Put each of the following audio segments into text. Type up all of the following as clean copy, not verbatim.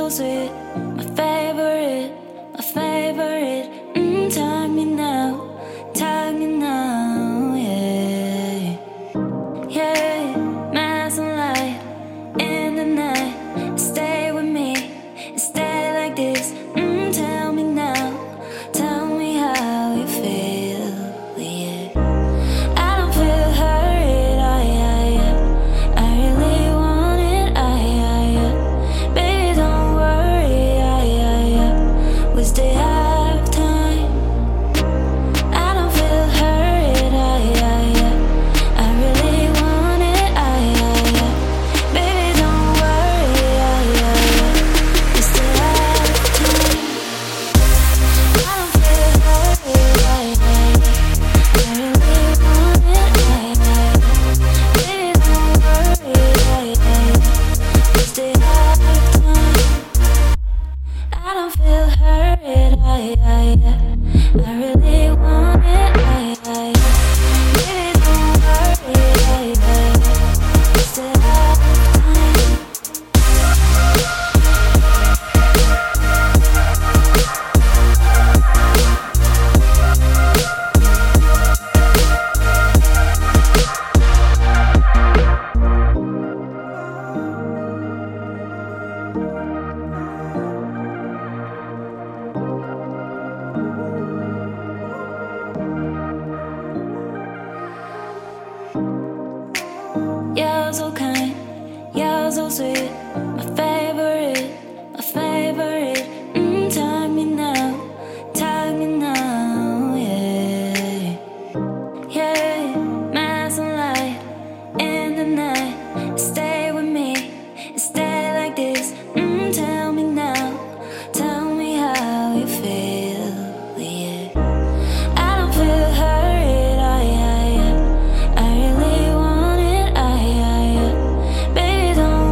so sweet, my favorite. Tag me now, yeah, yeah. Mass and light in the night, stay with me, stay like this. Tell me how you feel, yeah. I don't feel hurried, I really want it, baby, don't worry, we still have time. I don't feel hurried, I really want it, baby, don't worry, we still have time. I don't feel hurried, I really want it, baby, don't worry, we still have time. I don't feel hurried, I really want it, baby, don't worry, we still have time. You're so kind, you're so sweet, my favorite. Tag me now, yeah, yeah. Mass and light in the night, stay with me, stay like this. Tell me how you feel, yeah. I don't feel hurried, I really want it, baby, don't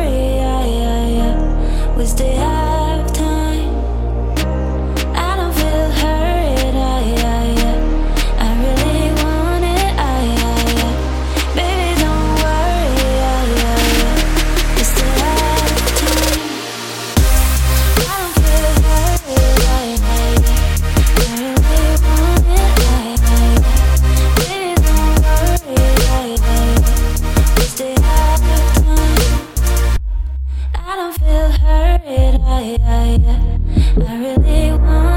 worry, we still have time. I don't feel hurried, I really want it, baby, don't worry, we still have time. I don't feel hurried, I really want it, baby, don't worry, we still have time. I don't feel hurried, I really want